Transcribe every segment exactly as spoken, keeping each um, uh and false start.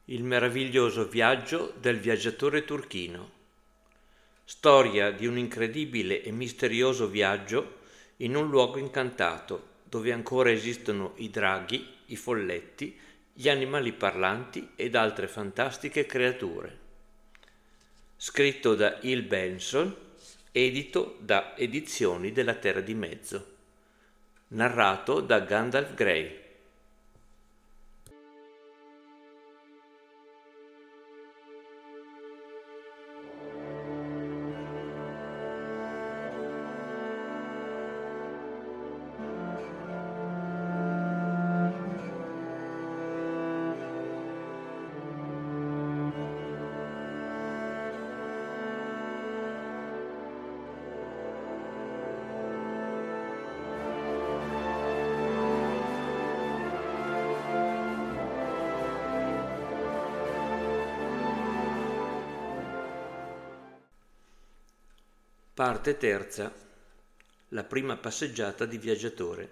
Il meraviglioso viaggio del viaggiatore turchino. Storia di un incredibile e misterioso viaggio in un luogo incantato, dove ancora esistono i draghi, i folletti, gli animali parlanti ed altre fantastiche creature. Scritto da Il Benson, edito da Edizioni della Terra di Mezzo. Narrato da Gandalf Grey. Parte terza. La prima passeggiata di viaggiatore.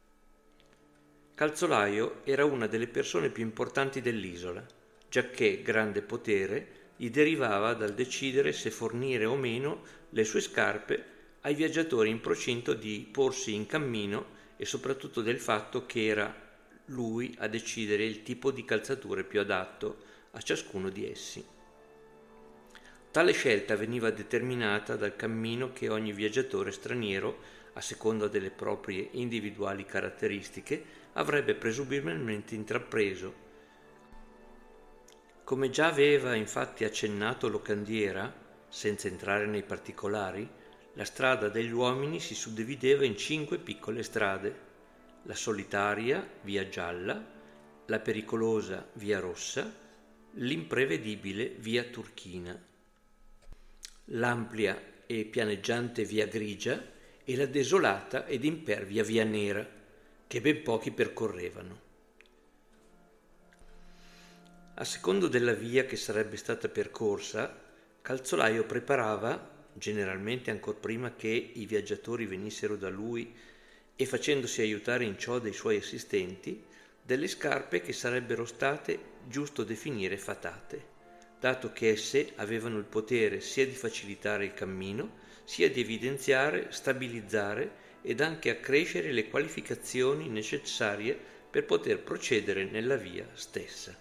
Calzolaio era una delle persone più importanti dell'isola, giacché grande potere gli derivava dal decidere se fornire o meno le sue scarpe ai viaggiatori in procinto di porsi in cammino e soprattutto del fatto che era lui a decidere il tipo di calzature più adatto a ciascuno di essi. Tale scelta veniva determinata dal cammino che ogni viaggiatore straniero, a seconda delle proprie individuali caratteristiche, avrebbe presumibilmente intrapreso. Come già aveva infatti accennato Locandiera, senza entrare nei particolari, la strada degli uomini si suddivideva in cinque piccole strade: la solitaria, via gialla, la pericolosa, via rossa, l'imprevedibile, via turchina, l'amplia e pianeggiante via grigia e la desolata ed impervia via nera, che ben pochi percorrevano. A secondo della via che sarebbe stata percorsa, Calzolaio preparava, generalmente ancor prima che i viaggiatori venissero da lui e facendosi aiutare in ciò dai suoi assistenti, delle scarpe che sarebbero state giusto definire fatate, dato che esse avevano il potere sia di facilitare il cammino, sia di evidenziare, stabilizzare ed anche accrescere le qualificazioni necessarie per poter procedere nella via stessa.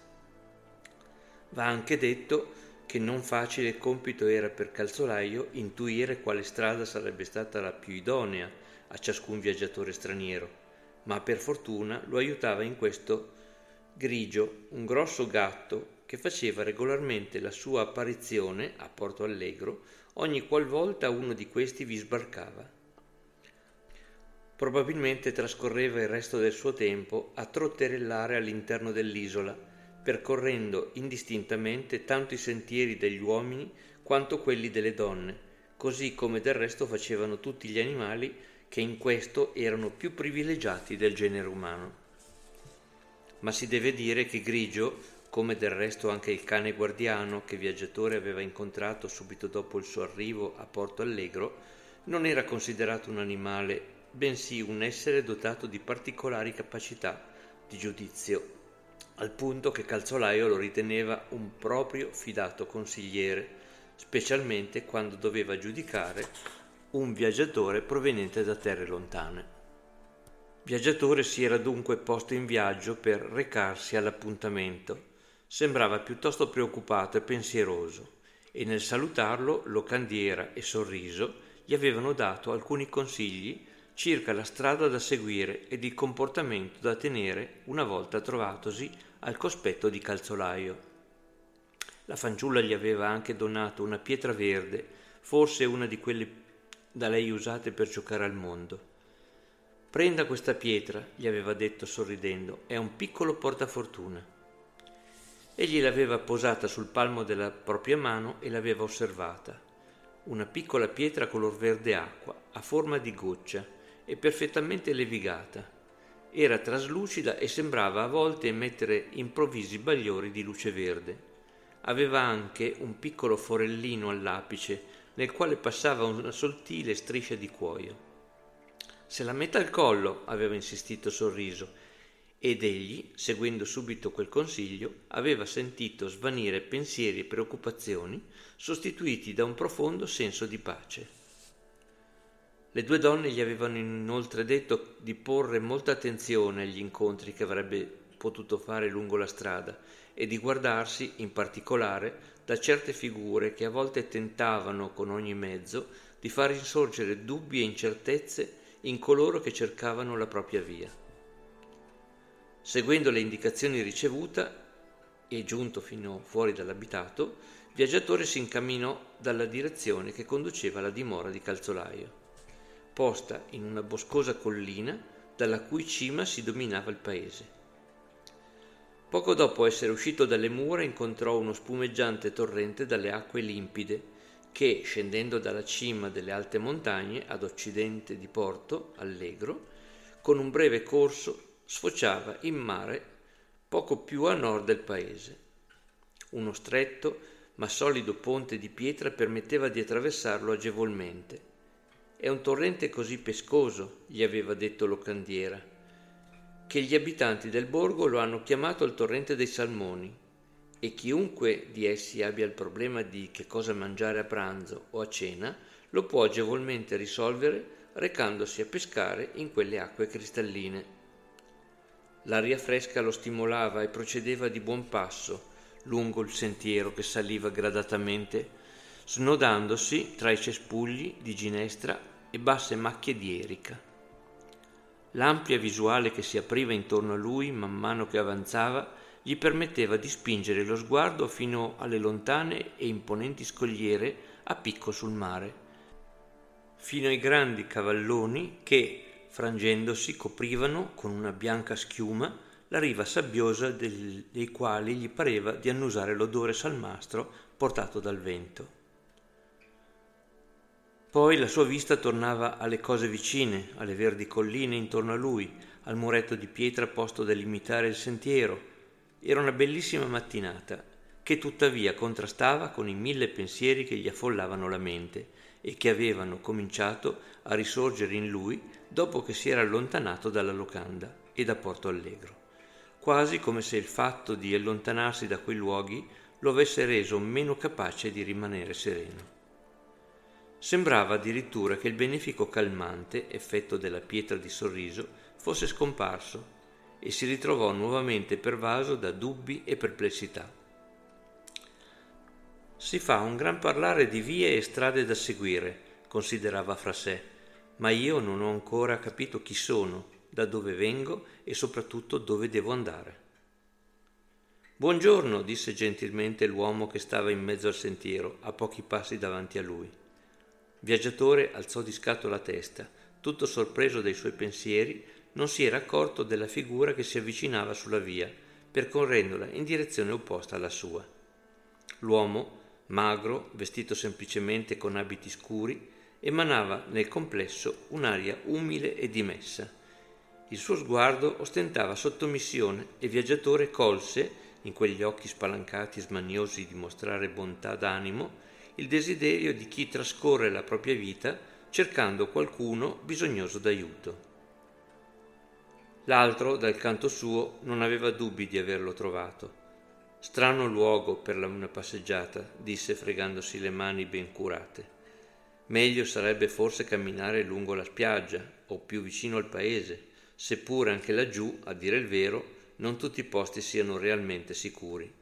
Va anche detto che non facile compito era per Calzolaio intuire quale strada sarebbe stata la più idonea a ciascun viaggiatore straniero, ma per fortuna lo aiutava in questo Grigio, un grosso gatto che faceva regolarmente la sua apparizione a Porto Allegro ogni qualvolta uno di questi vi sbarcava. Probabilmente trascorreva il resto del suo tempo a trotterellare all'interno dell'isola, percorrendo indistintamente tanto i sentieri degli uomini quanto quelli delle donne, così come del resto facevano tutti gli animali che in questo erano più privilegiati del genere umano. Ma si deve dire che Grigio, come del resto anche il cane guardiano che il viaggiatore aveva incontrato subito dopo il suo arrivo a Porto Allegro, non era considerato un animale, bensì un essere dotato di particolari capacità di giudizio, al punto che Calzolaio lo riteneva un proprio fidato consigliere, specialmente quando doveva giudicare un viaggiatore proveniente da terre lontane. Viaggiatore si era dunque posto in viaggio per recarsi all'appuntamento. Sembrava piuttosto preoccupato e pensieroso, e nel salutarlo Locandiera e Sorriso gli avevano dato alcuni consigli circa la strada da seguire ed il comportamento da tenere una volta trovatosi al cospetto di Calzolaio. La fanciulla gli aveva anche donato una pietra verde, forse una di quelle da lei usate per giocare al mondo. «Prenda questa pietra», gli aveva detto sorridendo, «è un piccolo portafortuna». Egli l'aveva posata sul palmo della propria mano e l'aveva osservata. Una piccola pietra color verde acqua, a forma di goccia e perfettamente levigata. Era traslucida e sembrava a volte emettere improvvisi bagliori di luce verde. Aveva anche un piccolo forellino all'apice, nel quale passava una sottile striscia di cuoio. «Se la metta al collo», aveva insistito Sorriso, ed egli, seguendo subito quel consiglio, aveva sentito svanire pensieri e preoccupazioni, sostituiti da un profondo senso di pace. Le due donne gli avevano inoltre detto di porre molta attenzione agli incontri che avrebbe potuto fare lungo la strada e di guardarsi, in particolare, da certe figure che a volte tentavano con ogni mezzo di far insorgere dubbi e incertezze in coloro che cercavano la propria via. Seguendo le indicazioni ricevute e giunto fino fuori dall'abitato, il viaggiatore si incamminò dalla direzione che conduceva alla dimora di Calzolaio, posta in una boscosa collina dalla cui cima si dominava il paese. Poco dopo essere uscito dalle mura incontrò uno spumeggiante torrente dalle acque limpide che, scendendo dalla cima delle alte montagne ad occidente di Porto Allegro, con un breve corso sfociava in mare poco più a nord del paese. Uno stretto ma solido ponte di pietra permetteva di attraversarlo agevolmente. «È un torrente così pescoso», gli aveva detto locandiera, «che gli abitanti del borgo lo hanno chiamato il torrente dei salmoni, e chiunque di essi abbia il problema di che cosa mangiare a pranzo o a cena lo può agevolmente risolvere recandosi a pescare in quelle acque cristalline». L'aria fresca lo stimolava e procedeva di buon passo lungo il sentiero che saliva gradatamente, snodandosi tra i cespugli di ginestra e basse macchie di erica. L'ampia visuale che si apriva intorno a lui man mano che avanzava gli permetteva di spingere lo sguardo fino alle lontane e imponenti scogliere a picco sul mare, fino ai grandi cavalloni che, frangendosi, coprivano con una bianca schiuma la riva sabbiosa del, dei quali gli pareva di annusare l'odore salmastro portato dal vento. Poi la sua vista tornava alle cose vicine, alle verdi colline intorno a lui, al muretto di pietra posto a delimitare il sentiero. Era una bellissima mattinata, che tuttavia contrastava con i mille pensieri che gli affollavano la mente e che avevano cominciato a risorgere in lui dopo che si era allontanato dalla locanda e da Porto Allegro, quasi come se il fatto di allontanarsi da quei luoghi lo avesse reso meno capace di rimanere sereno. Sembrava addirittura che il benefico calmante, effetto della pietra di sorriso, fosse scomparso e si ritrovò nuovamente pervaso da dubbi e perplessità. Si fa un gran parlare di vie e strade da seguire, considerava fra sé, ma io non ho ancora capito chi sono, da dove vengo e soprattutto dove devo andare. «Buongiorno», disse gentilmente l'uomo che stava in mezzo al sentiero, a pochi passi davanti a lui. Il viaggiatore alzò di scatto la testa, tutto sorpreso dai suoi pensieri, non si era accorto della figura che si avvicinava sulla via, percorrendola in direzione opposta alla sua. L'uomo, magro, vestito semplicemente con abiti scuri, emanava nel complesso un'aria umile e dimessa. Il suo sguardo ostentava sottomissione e il viaggiatore colse, in quegli occhi spalancati e smaniosi di mostrare bontà d'animo, il desiderio di chi trascorre la propria vita cercando qualcuno bisognoso d'aiuto. L'altro, dal canto suo, non aveva dubbi di averlo trovato. «Strano luogo per una passeggiata», disse fregandosi le mani ben curate. «Meglio sarebbe forse camminare lungo la spiaggia o più vicino al paese, seppure anche laggiù, a dire il vero, non tutti i posti siano realmente sicuri».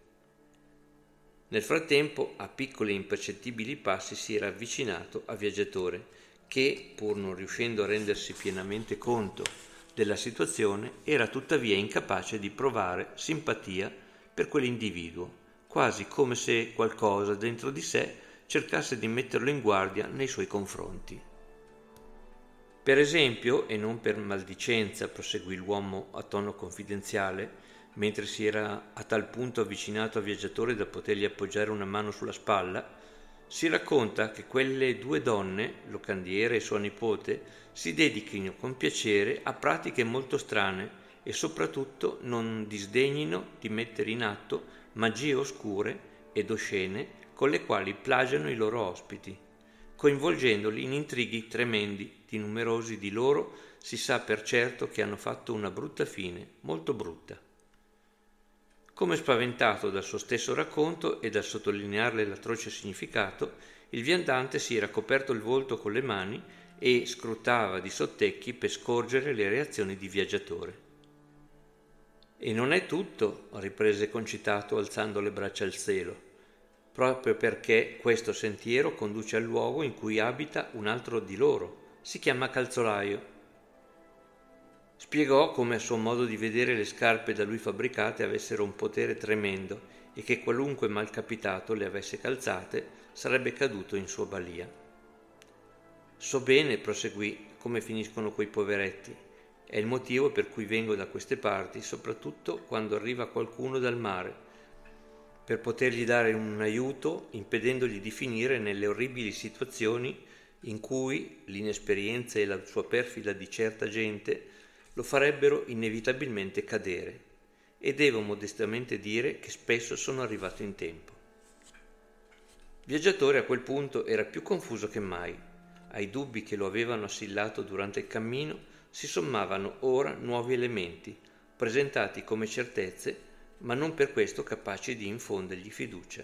Nel frattempo, a piccoli e impercettibili passi si era avvicinato al viaggiatore che, pur non riuscendo a rendersi pienamente conto della situazione, era tuttavia incapace di provare simpatia per quell'individuo, quasi come se qualcosa dentro di sé cercasse di metterlo in guardia nei suoi confronti. «Per esempio, e non per maldicenza», proseguì l'uomo a tono confidenziale, mentre si era a tal punto avvicinato al viaggiatore da potergli appoggiare una mano sulla spalla, si racconta che quelle due donne, locandiera e sua nipote, si dedichino con piacere a pratiche molto strane e soprattutto non disdegnino di mettere in atto magie oscure ed oscene con le quali plagiano i loro ospiti. coinvolgendoli in intrighi tremendi. Di numerosi di loro si sa per certo che hanno fatto una brutta fine, molto brutta. Come spaventato dal suo stesso racconto e dal sottolinearle l'atroce significato, il viandante si era coperto il volto con le mani e scrutava di sottecchi per scorgere le reazioni di Viaggiatore. E non è tutto, riprese concitato alzando le braccia al cielo, proprio perché questo sentiero conduce al luogo in cui abita un altro di loro, si chiama Calzolaio. Spiegò come a suo modo di vedere le scarpe da lui fabbricate avessero un potere tremendo e che qualunque malcapitato le avesse calzate sarebbe caduto in sua balia. So bene, proseguì, come finiscono quei poveretti. È il motivo per cui vengo da queste parti, soprattutto quando arriva qualcuno dal mare, per potergli dare un aiuto, impedendogli di finire nelle orribili situazioni in cui l'inesperienza e la sua perfida di certa gente lo farebbero inevitabilmente cadere, e devo modestamente dire che spesso sono arrivato in tempo. Viaggiatore a quel punto era più confuso che mai. Ai dubbi che lo avevano assillato durante il cammino si sommavano ora nuovi elementi, presentati come certezze, ma non per questo capaci di infondergli fiducia.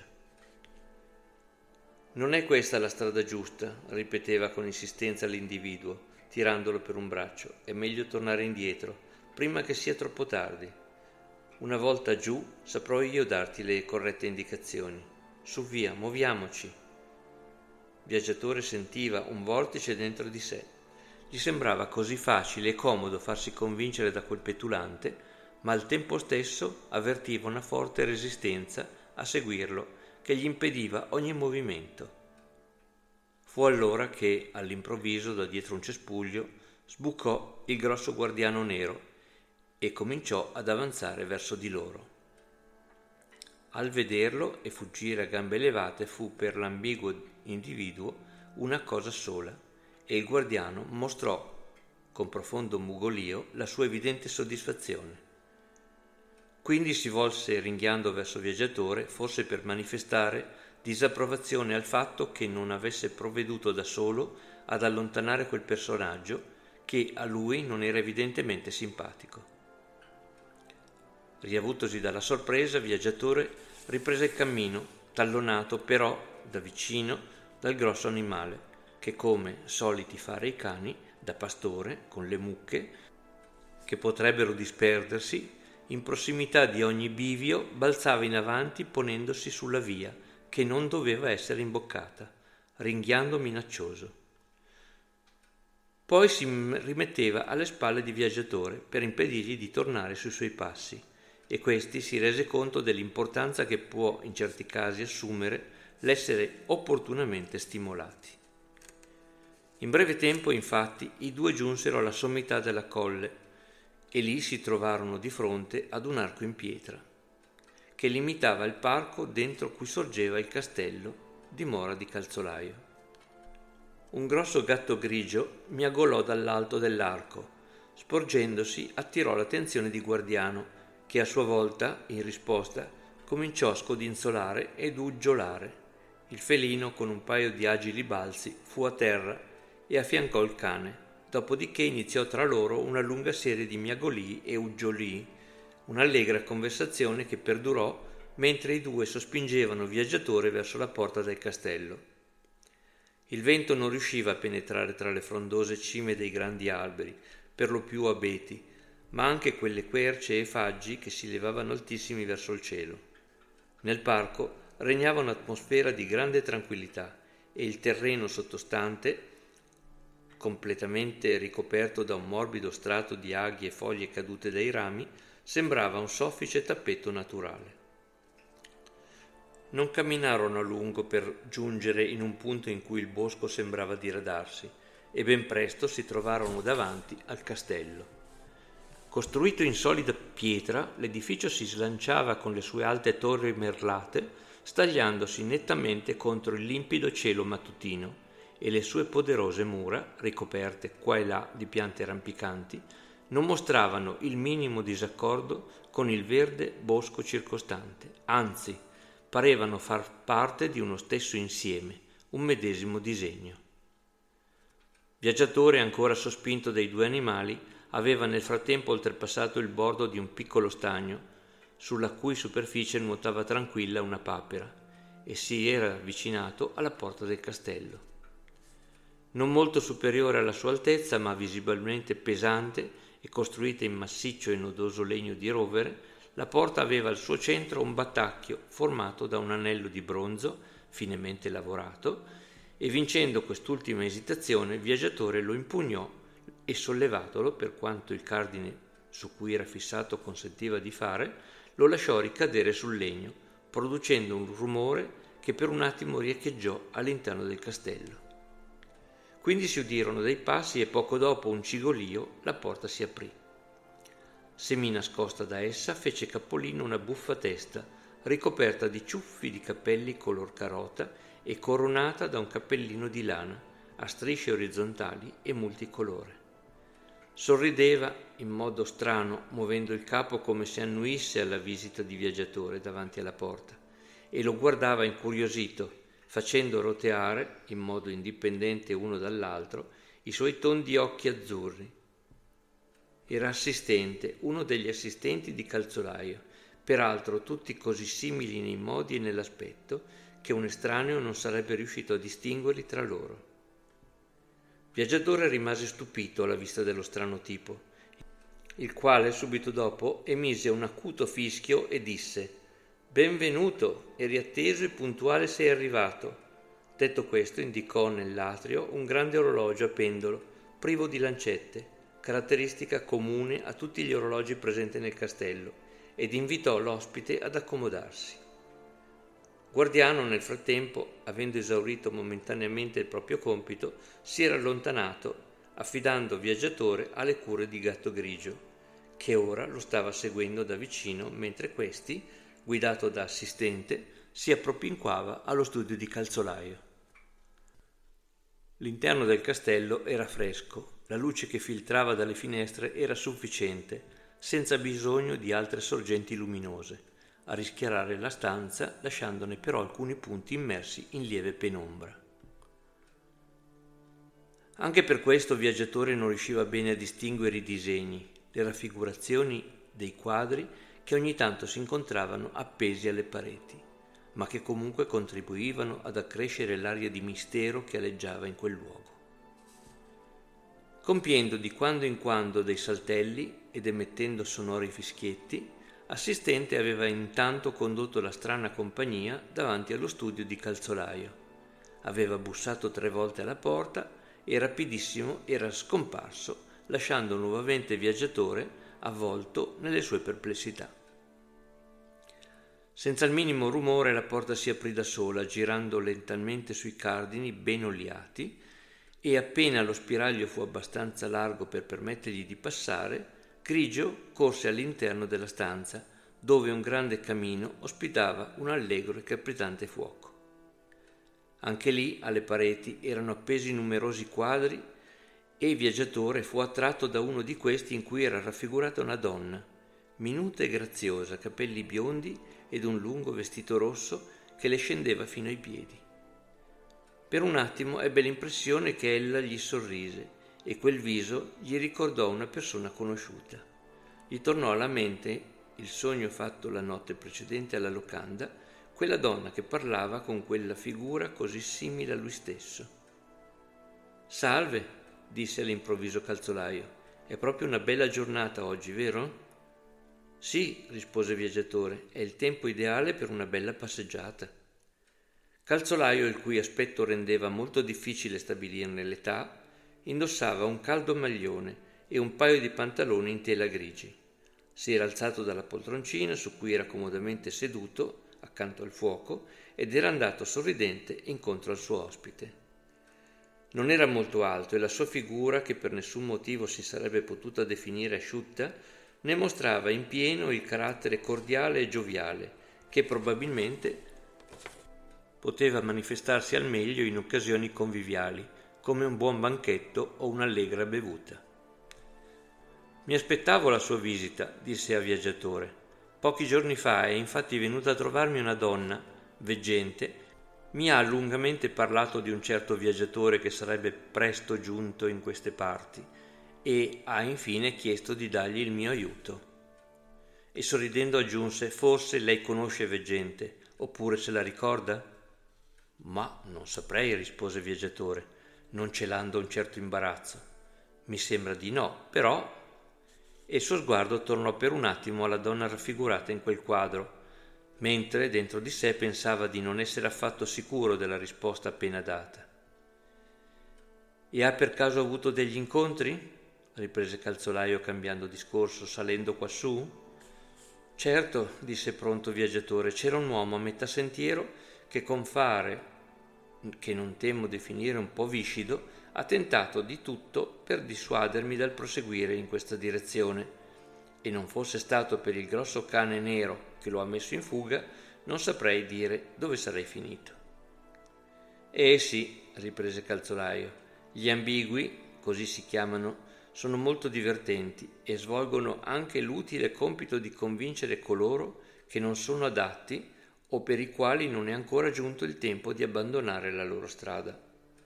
Non è questa la strada giusta, ripeteva con insistenza l'individuo, tirandolo per un braccio. È meglio tornare indietro, prima che sia troppo tardi. Una volta giù saprò io darti le corrette indicazioni. Su via, muoviamoci. Viaggiatore sentiva un vortice dentro di sé. Gli sembrava così facile e comodo farsi convincere da quel petulante, ma al tempo stesso avvertiva una forte resistenza a seguirlo che gli impediva ogni movimento. Fu allora che, all'improvviso, da dietro un cespuglio, sbucò il grosso guardiano nero e cominciò ad avanzare verso di loro. Al vederlo e fuggire a gambe levate fu per l'ambiguo individuo una cosa sola, e il guardiano mostrò, con profondo mugolio, la sua evidente soddisfazione. Quindi si volse ringhiando verso Viaggiatore, forse per manifestare disapprovazione al fatto che non avesse provveduto da solo ad allontanare quel personaggio che a lui non era evidentemente simpatico. Riavutosi dalla sorpresa, Viaggiatore riprese il cammino, tallonato però da vicino dal grosso animale, che, come soliti fare i cani, da pastore, con le mucche, che potrebbero disperdersi, in prossimità di ogni bivio balzava in avanti ponendosi sulla via, che non doveva essere imboccata, ringhiando minaccioso. Poi si rimetteva alle spalle di Viaggiatore per impedirgli di tornare sui suoi passi, e questi si rese conto dell'importanza che può in certi casi assumere l'essere opportunamente stimolati. In breve tempo, infatti, i due giunsero alla sommità della colle e lì si trovarono di fronte ad un arco in pietra che limitava il parco dentro cui sorgeva il castello, dimora di Calzolaio. Un grosso gatto grigio miagolò dall'alto dell'arco, sporgendosi attirò l'attenzione di Guardiano, che a sua volta, in risposta, cominciò a scodinzolare ed uggiolare. Il felino, con un paio di agili balzi, fu a terra e affiancò il cane, dopodiché iniziò tra loro una lunga serie di miagolii e uggiolii, un'allegra conversazione che perdurò mentre i due sospingevano Viaggiatore verso la porta del castello. Il vento non riusciva a penetrare tra le frondose cime dei grandi alberi, per lo più abeti, ma anche quelle querce e faggi che si levavano altissimi verso il cielo. Nel parco regnava un'atmosfera di grande tranquillità e il terreno sottostante, completamente ricoperto da un morbido strato di aghi e foglie cadute dai rami, sembrava un soffice tappeto naturale. Non camminarono a lungo per giungere in un punto in cui il bosco sembrava diradarsi, e ben presto si trovarono davanti al castello. Costruito in solida pietra, l'edificio si slanciava con le sue alte torri merlate, stagliandosi nettamente contro il limpido cielo mattutino, e le sue poderose mura, ricoperte qua e là di piante rampicanti, non mostravano il minimo disaccordo con il verde bosco circostante, anzi, parevano far parte di uno stesso insieme, un medesimo disegno. Viaggiatore, ancora sospinto dai due animali, aveva nel frattempo oltrepassato il bordo di un piccolo stagno, sulla cui superficie nuotava tranquilla una papera, e si era avvicinato alla porta del castello. Non molto superiore alla sua altezza, ma visibilmente pesante e costruita in massiccio e nodoso legno di rovere, la porta aveva al suo centro un battacchio formato da un anello di bronzo finemente lavorato, e vincendo quest'ultima esitazione il viaggiatore lo impugnò e, sollevatolo per quanto il cardine su cui era fissato consentiva di fare, lo lasciò ricadere sul legno, producendo un rumore che per un attimo riecheggiò all'interno del castello. Quindi si udirono dei passi e poco dopo un cigolio la porta si aprì. Semì nascosta da essa fece capolino una buffa testa, ricoperta di ciuffi di capelli color carota e coronata da un cappellino di lana, a strisce orizzontali e multicolore. Sorrideva in modo strano, muovendo il capo come se annuisse alla visita di viaggiatore davanti alla porta, e lo guardava incuriosito, facendo roteare, in modo indipendente uno dall'altro, i suoi tondi occhi azzurri. Era assistente, uno degli assistenti di Calzolaio, peraltro tutti così simili nei modi e nell'aspetto che un estraneo non sarebbe riuscito a distinguerli tra loro. Viaggiatore rimase stupito alla vista dello strano tipo, il quale subito dopo emise un acuto fischio e disse: «Benvenuto, eri atteso e puntuale sei arrivato». Detto questo indicò nell'atrio un grande orologio a pendolo, privo di lancette, caratteristica comune a tutti gli orologi presenti nel castello, ed invitò l'ospite ad accomodarsi. Guardiano, nel frattempo, avendo esaurito momentaneamente il proprio compito, si era allontanato, affidando Viaggiatore alle cure di Gatto Grigio, che ora lo stava seguendo da vicino mentre questi, guidato da assistente, si appropinquava allo studio di Calzolaio. L'interno del castello era fresco, la luce che filtrava dalle finestre era sufficiente, senza bisogno di altre sorgenti luminose, a rischiarare la stanza, lasciandone però alcuni punti immersi in lieve penombra. Anche per questo Viaggiatore non riusciva bene a distinguere i disegni, le raffigurazioni dei quadri che ogni tanto si incontravano appesi alle pareti, ma che comunque contribuivano ad accrescere l'aria di mistero che aleggiava in quel luogo. Compiendo di quando in quando dei saltelli ed emettendo sonori fischietti, Assistente aveva intanto condotto la strana compagnia davanti allo studio di Calzolaio. Aveva bussato tre volte alla porta e rapidissimo era scomparso, lasciando nuovamente Viaggiatore avvolto nelle sue perplessità. Senza il minimo rumore la porta si aprì da sola, girando lentamente sui cardini ben oliati, e appena lo spiraglio fu abbastanza largo per permettergli di passare, Grigio corse all'interno della stanza, dove un grande camino ospitava un allegro e crepitante fuoco. Anche lì, alle pareti, erano appesi numerosi quadri e il Viaggiatore fu attratto da uno di questi in cui era raffigurata una donna, minuta e graziosa, capelli biondi ed un lungo vestito rosso che le scendeva fino ai piedi. Per un attimo ebbe l'impressione che ella gli sorrise e quel viso gli ricordò una persona conosciuta. Gli tornò alla mente il sogno fatto la notte precedente alla locanda, quella donna che parlava con quella figura così simile a lui stesso. «Salve», disse all'improvviso Calzolaio, «è proprio una bella giornata oggi, vero?» «Sì», rispose Viaggiatore, «è il tempo ideale per una bella passeggiata». Calzolaio, il cui aspetto rendeva molto difficile stabilirne l'età, indossava un caldo maglione e un paio di pantaloni in tela grigi. Si era alzato dalla poltroncina su cui era comodamente seduto accanto al fuoco ed era andato sorridente incontro al suo ospite. Non era molto alto e la sua figura, che per nessun motivo si sarebbe potuta definire asciutta, ne mostrava in pieno il carattere cordiale e gioviale che probabilmente poteva manifestarsi al meglio in occasioni conviviali, come un buon banchetto o un'allegra bevuta. «Mi aspettavo la sua visita», disse a Viaggiatore. «Pochi giorni fa è infatti venuta a trovarmi una donna, veggente, mi ha lungamente parlato di un certo viaggiatore che sarebbe presto giunto in queste parti e ha infine chiesto di dargli il mio aiuto. E sorridendo aggiunse: forse lei conosce Veggente, oppure se la ricorda? Ma non saprei, rispose il viaggiatore, non celando un certo imbarazzo. Mi sembra di no, però... E il suo sguardo tornò per un attimo alla donna raffigurata in quel quadro, mentre dentro di sé pensava di non essere affatto sicuro della risposta appena data. E ha per caso avuto degli incontri? Riprese Calzolaio cambiando discorso, salendo quassù. Certo, disse pronto il viaggiatore, c'era un uomo a metà sentiero che con fare, che non temo definire un po' viscido, ha tentato di tutto per dissuadermi dal proseguire in questa direzione, e non fosse stato per il grosso cane nero che lo ha messo in fuga, non saprei dire dove sarei finito. Eh sì, riprese Calzolaio, gli ambigui, così si chiamano, sono molto divertenti e svolgono anche l'utile compito di convincere coloro che non sono adatti o per i quali non è ancora giunto il tempo di abbandonare la loro strada.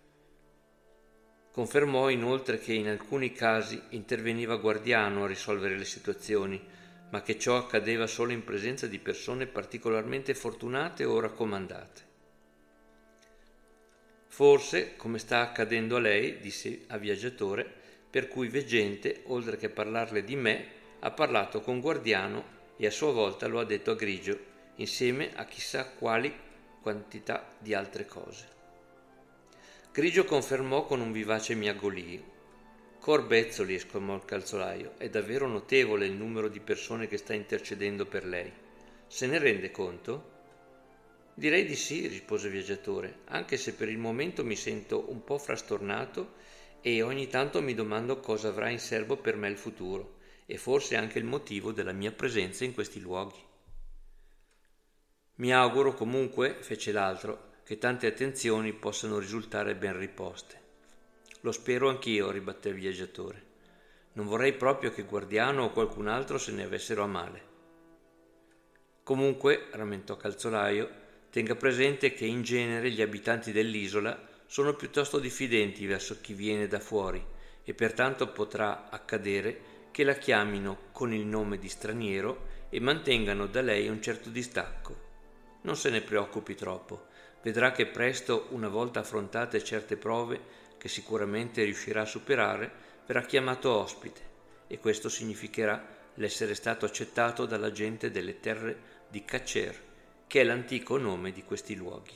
Confermò inoltre che in alcuni casi interveniva Guardiano a risolvere le situazioni, ma che ciò accadeva solo in presenza di persone particolarmente fortunate o raccomandate. Forse, come sta accadendo a lei, disse a Viaggiatore, per cui Veggente, oltre che parlarle di me, ha parlato con Guardiano e a sua volta lo ha detto a Grigio, insieme a chissà quali quantità di altre cose. Grigio confermò con un vivace miagolio. Corbezzoli, esclamò il calzolaio, è davvero notevole il numero di persone che sta intercedendo per lei. Se ne rende conto? Direi di sì, rispose il Viaggiatore, anche se per il momento mi sento un po' frastornato e ogni tanto mi domando cosa avrà in serbo per me il futuro e forse anche il motivo della mia presenza in questi luoghi. Mi auguro comunque, fece l'altro, che tante attenzioni possano risultare ben riposte. Lo spero anch'io, ribatté il Viaggiatore. Non vorrei proprio che Guardiano o qualcun altro se ne avessero a male. Comunque, rammentò Calzolaio, tenga presente che in genere gli abitanti dell'isola sono piuttosto diffidenti verso chi viene da fuori e pertanto potrà accadere che la chiamino con il nome di straniero e mantengano da lei un certo distacco. Non se ne preoccupi troppo, vedrà che presto, una volta affrontate certe prove che sicuramente riuscirà a superare, verrà chiamato ospite e questo significherà l'essere stato accettato dalla gente delle terre di Cacer, che è l'antico nome di questi luoghi.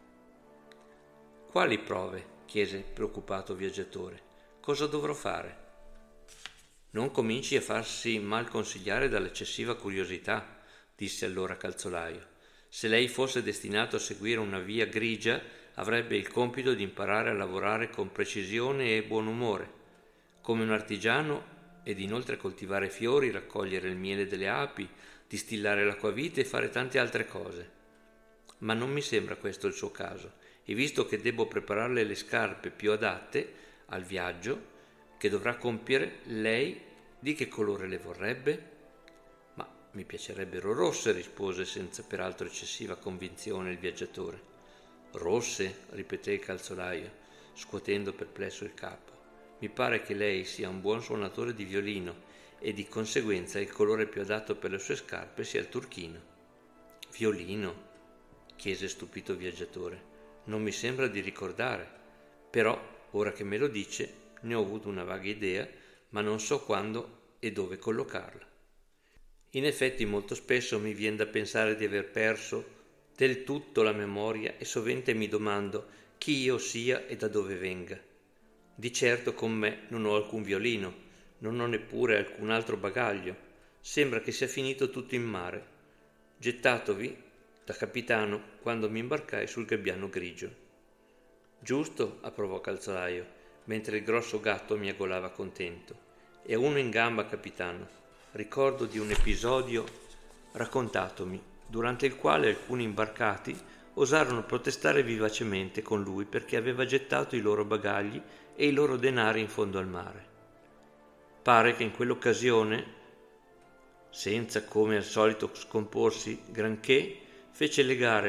Quali prove? Chiese preoccupato il Viaggiatore. Cosa dovrò fare? Non cominci a farsi mal consigliare dall'eccessiva curiosità, disse allora Calzolaio. Se lei fosse destinato a seguire una via grigia, avrebbe il compito di imparare a lavorare con precisione e buon umore, come un artigiano, ed inoltre coltivare fiori, raccogliere il miele delle api, distillare l'acquavite e fare tante altre cose. Ma non mi sembra questo il suo caso, e visto che debbo prepararle le scarpe più adatte al viaggio che dovrà compiere, lei di che colore le vorrebbe? Ma mi piacerebbero rosse, rispose senza peraltro eccessiva convinzione il Viaggiatore. Rosse, ripeté il calzolaio, scuotendo perplesso il capo. Mi pare che lei sia un buon suonatore di violino e di conseguenza il colore più adatto per le sue scarpe sia il turchino. Violino? Chiese stupito il Viaggiatore. Non mi sembra di ricordare, però, ora che me lo dice, ne ho avuto una vaga idea, ma non so quando e dove collocarla. In effetti molto spesso mi viene da pensare di aver perso del tutto la memoria e sovente mi domando chi io sia e da dove venga. Di certo con me non ho alcun violino, non ho neppure alcun altro bagaglio. Sembra che sia finito tutto in mare, gettatovi da capitano quando mi imbarcai sul gabbiano grigio. Giusto, approvò Calzolaio, mentre il grosso gatto miagolava contento. E uno in gamba, capitano. Ricordo di un episodio raccontatomi, durante il quale alcuni imbarcati osarono protestare vivacemente con lui perché aveva gettato i loro bagagli e i loro denari in fondo al mare. Pare che in quell'occasione, senza come al solito scomporsi granché, fece legare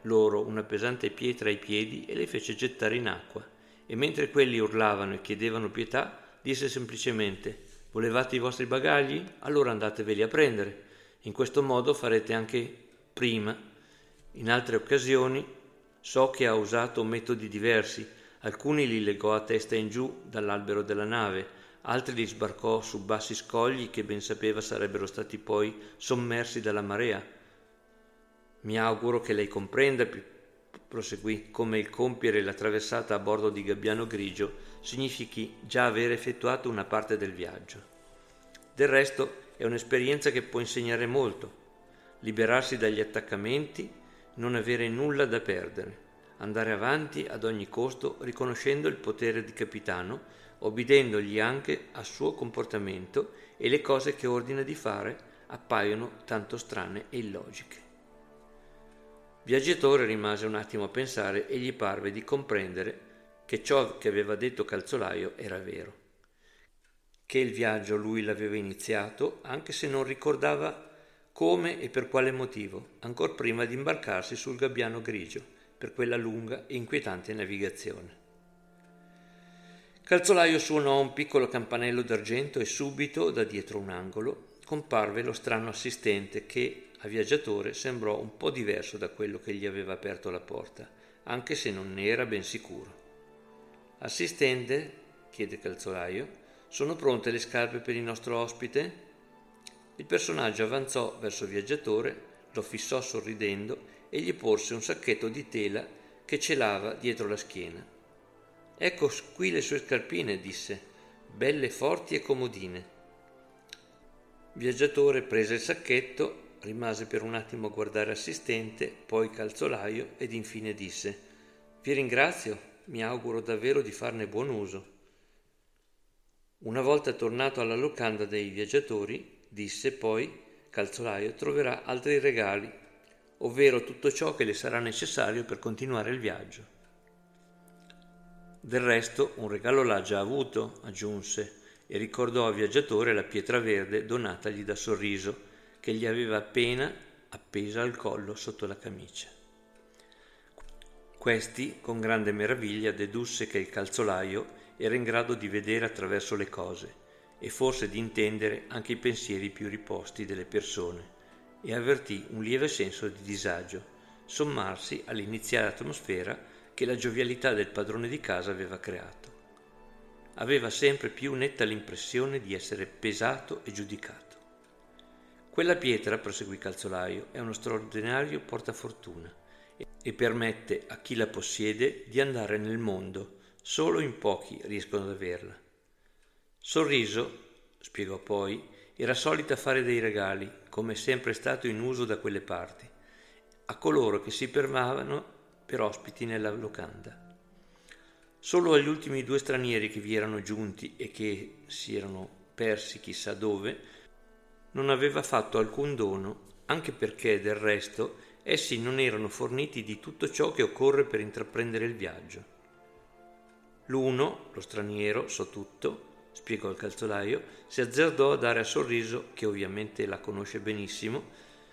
loro una pesante pietra ai piedi e le fece gettare in acqua, e mentre quelli urlavano e chiedevano pietà, disse semplicemente: «Volevate i vostri bagagli? Allora andateveli a prendere. In questo modo farete anche prima. In altre occasioni so che ha usato metodi diversi. Alcuni li legò a testa in giù dall'albero della nave, altri li sbarcò su bassi scogli che ben sapeva sarebbero stati poi sommersi dalla marea. Mi auguro che lei comprenda», proseguì, «come il compiere la traversata a bordo di Gabbiano Grigio significhi già aver effettuato una parte del viaggio. Del resto è un'esperienza che può insegnare molto. Liberarsi dagli attaccamenti, non avere nulla da perdere, andare avanti ad ogni costo riconoscendo il potere di capitano, obbedendogli anche al suo comportamento, e le cose che ordina di fare appaiono tanto strane e illogiche». Viaggiatore rimase un attimo a pensare e gli parve di comprendere che ciò che aveva detto Calzolaio era vero, che il viaggio lui l'aveva iniziato, anche se non ricordava come e per quale motivo, ancor prima di imbarcarsi sul Gabbiano Grigio per quella lunga e inquietante navigazione. Calzolaio suonò un piccolo campanello d'argento e subito, da dietro un angolo, comparve lo strano assistente che, a Viaggiatore, sembrò un po' diverso da quello che gli aveva aperto la porta, anche se non ne era ben sicuro. «Assistente», chiede Calzolaio, «sono pronte le scarpe per il nostro ospite?» Il personaggio avanzò verso Viaggiatore, lo fissò sorridendo e gli porse un sacchetto di tela che celava dietro la schiena. «Ecco qui le sue scarpine», disse, «belle, forti e comodine». Viaggiatore prese il sacchetto, rimase per un attimo a guardare Assistente, poi Calzolaio ed infine disse: «Vi ringrazio, mi auguro davvero di farne buon uso». Una volta tornato alla locanda dei viaggiatori, disse poi, Calzolaio troverà altri regali, ovvero tutto ciò che le sarà necessario per continuare il viaggio. Del resto un regalo l'ha già avuto, aggiunse, e ricordò a Viaggiatore la pietra verde donatagli da Sorriso, che gli aveva appena appesa al collo sotto la camicia. Questi, con grande meraviglia, dedusse che il calzolaio era in grado di vedere attraverso le cose e forse di intendere anche i pensieri più riposti delle persone, e avvertì un lieve senso di disagio sommarsi all'iniziale atmosfera che la giovialità del padrone di casa aveva creato. Aveva sempre più netta l'impressione di essere pesato e giudicato. «Quella pietra», proseguì Calzolaio, «è uno straordinario portafortuna e permette a chi la possiede di andare nel mondo. Solo in pochi riescono ad averla». Sorriso, spiegò poi, era solita fare dei regali, come è sempre stato in uso da quelle parti, a coloro che si fermavano per ospiti nella locanda. Solo agli ultimi due stranieri che vi erano giunti e che si erano persi chissà dove, non aveva fatto alcun dono, anche perché del resto essi non erano forniti di tutto ciò che occorre per intraprendere il viaggio. L'uno, lo straniero, so tutto, spiegò il calzolaio, si azzardò a dare a Sorriso, che ovviamente la conosce benissimo,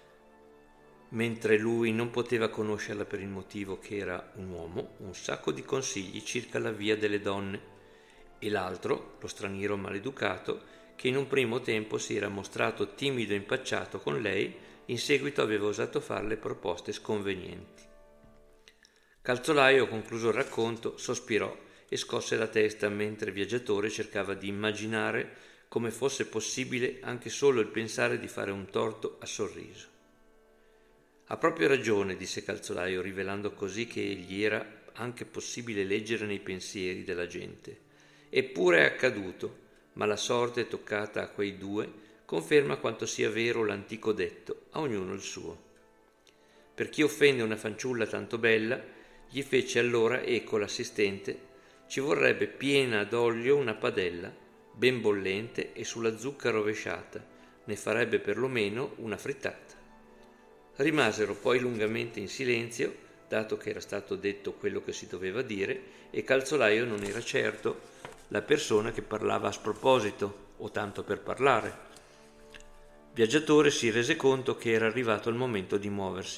mentre lui non poteva conoscerla per il motivo che era un uomo, un sacco di consigli circa la via delle donne, e l'altro, lo straniero maleducato, che in un primo tempo si era mostrato timido e impacciato con lei, in seguito aveva osato farle proposte sconvenienti. Calzolaio, concluso il racconto, sospirò e scosse la testa mentre Viaggiatore cercava di immaginare come fosse possibile anche solo il pensare di fare un torto a Sorriso. «Ha proprio ragione», disse Calzolaio, rivelando così che gli era anche possibile leggere nei pensieri della gente. «Eppure è accaduto, ma la sorte toccata a quei due conferma quanto sia vero l'antico detto, a ognuno il suo. Per chi offende una fanciulla tanto bella, gli fece allora eco l'assistente, ci vorrebbe piena d'olio una padella, ben bollente e sulla zucca rovesciata, ne farebbe perlomeno una frittata». Rimasero poi lungamente in silenzio, dato che era stato detto quello che si doveva dire, e Calzolaio non era certo la persona che parlava a sproposito o tanto per parlare. Viaggiatore si rese conto che era arrivato il momento di muoversi,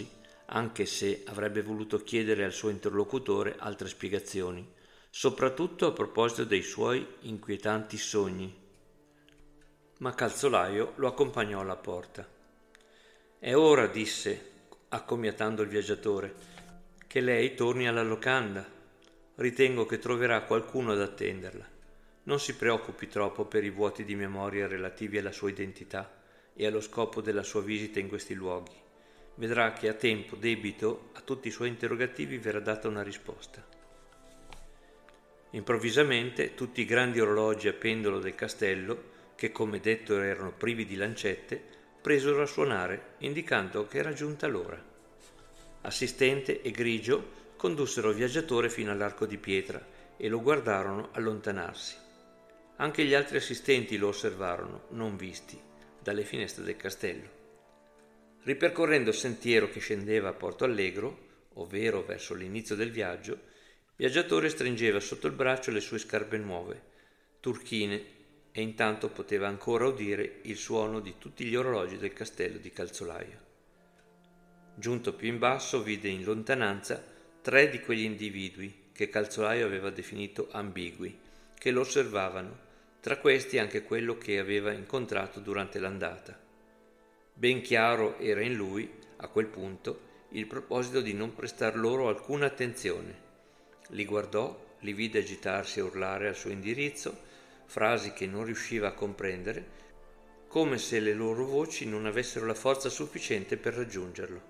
anche se avrebbe voluto chiedere al suo interlocutore altre spiegazioni, soprattutto a proposito dei suoi inquietanti sogni. Ma Calzolaio lo accompagnò alla porta. «È ora», disse, accomiatando il viaggiatore, «che lei torni alla locanda. Ritengo che troverà qualcuno ad attenderla. Non si preoccupi troppo per i vuoti di memoria relativi alla sua identità e allo scopo della sua visita in questi luoghi. Vedrà che a tempo debito a tutti i suoi interrogativi verrà data una risposta». Improvvisamente tutti i grandi orologi a pendolo del castello, che come detto erano privi di lancette, presero a suonare, indicando che era giunta l'ora. Assistente e Grigio condussero il viaggiatore fino all'arco di pietra e lo guardarono allontanarsi. Anche gli altri assistenti lo osservarono, non visti, dalle finestre del castello. Ripercorrendo il sentiero che scendeva a Porto Allegro, ovvero verso l'inizio del viaggio, il viaggiatore stringeva sotto il braccio le sue scarpe nuove, turchine, e intanto poteva ancora udire il suono di tutti gli orologi del castello di Calzolaio. Giunto più in basso, vide in lontananza tre di quegli individui che Calzolaio aveva definito ambigui, che lo osservavano, tra questi anche quello che aveva incontrato durante l'andata. Ben chiaro era in lui, a quel punto, il proposito di non prestar loro alcuna attenzione. Li guardò, li vide agitarsi e urlare al suo indirizzo, frasi che non riusciva a comprendere, come se le loro voci non avessero la forza sufficiente per raggiungerlo.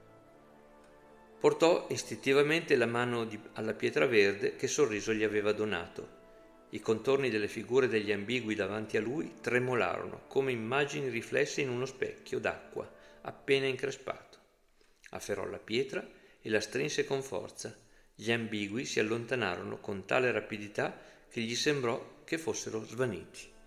Portò istintivamente la mano di, alla pietra verde che Sorriso gli aveva donato. I contorni delle figure degli ambigui davanti a lui tremolarono come immagini riflesse in uno specchio d'acqua appena increspato. Afferrò la pietra e la strinse con forza. Gli ambigui si allontanarono con tale rapidità che gli sembrò che fossero svaniti.